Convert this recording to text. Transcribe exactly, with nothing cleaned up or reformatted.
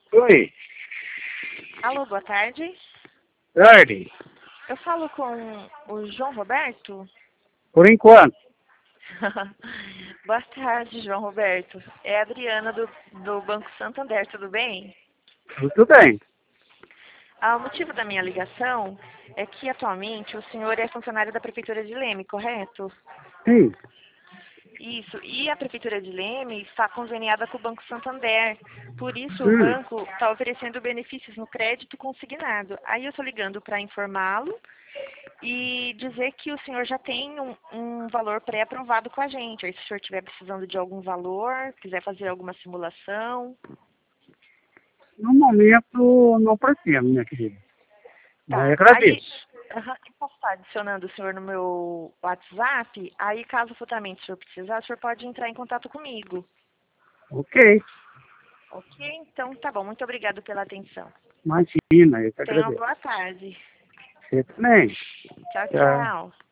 Oi, Alô, boa tarde. tarde. Eu falo com o João Roberto? Por enquanto, Boa tarde, João Roberto. É a Adriana do, do Banco Santander, tudo bem? tudo bem. Ah, o motivo da minha ligação é que atualmente o senhor é funcionário da Prefeitura de Leme, correto? Sim. Isso, e a Prefeitura de Leme está conveniada com o Banco Santander. Por isso, o Hum. banco está oferecendo benefícios no crédito consignado. Aí eu estou ligando para informá-lo e dizer que o senhor já tem um, um valor pré-aprovado com a gente. Aí, se o senhor estiver precisando de algum valor, quiser fazer alguma simulação, No momento, não pretendo, minha querida. Mas tá. Aí, agradeço. aham, eu posso estar adicionando o senhor no meu WhatsApp. Aí, caso futuramente o senhor precisar, o senhor pode entrar em contato comigo. Ok. Ok? Então, tá bom. Muito obrigado pela atenção. Imagina, eu que Tenha uma agradeço. boa tarde. Você também. Tchau, Tchau. tchau.